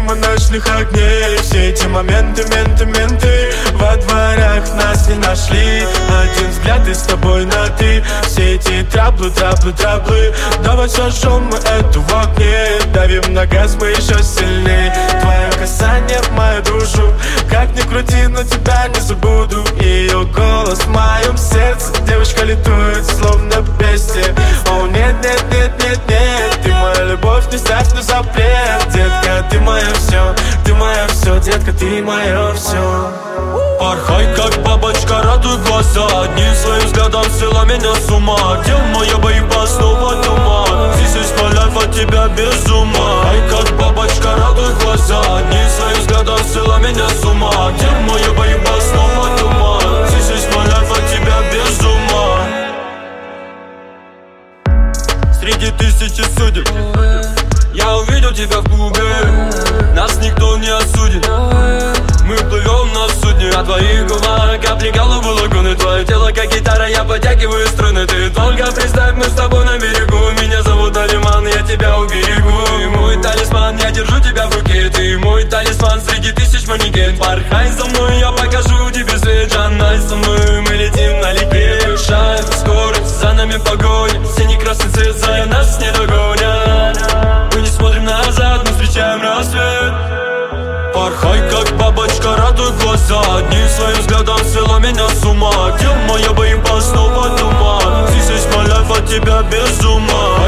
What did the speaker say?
мимо ночных огней. Все эти моменты, менты во дворах нас не нашли. Один взгляд и с тобой на ты. Все эти траблы, давай сожжем мы эту в огне. Давим на газ, мы еще сильней. Твое касание в мою душу, как ни крути, но тебя не забуду. Ее голос в моем сердце, девочка летует, словно песня. О, нет, ты моя любовь, не ставь на запрет. Детка, ты мое все, детка, ты мое все. Порхай, как бабочка, радуй глаза. Одним своим взглядом свела меня с ума. Где моя борьба, снова туман. Здесь есть my life, от тебя без ума. Порхай, как бабочка, радуй глаза. Одним своим взглядом свела меня с ума. Где моя борьба, снова туман. Здесь есть my life, от тебя без ума. Среди тысячи судеб я увидел тебя в клубе. Нас никто не осудит. Мы плывем на судне, а твоих губах капли голубы лагуны. Твое тело как гитара, я подтягиваю струны. Ты только представь, мы с тобой на берегу. Меня зовут Алиман, я тебя уберегу. Ты мой талисман, я держу тебя в руке. Ты мой талисман среди тысяч манекен. Порхай за мной, я покажу тебе свет. Джанай со мной, мы летим налегке. Повышаем скорость, за нами погоня. Синий красный цвет, за нас не догонят. Мы не смотрим назад, мы встречаем рассвет. Порхай, как бабочка, радуй глаза. Одним своим взглядом свела меня с ума. Где моя борьба, снова туман. Здесь есть my life, от тебя без ума.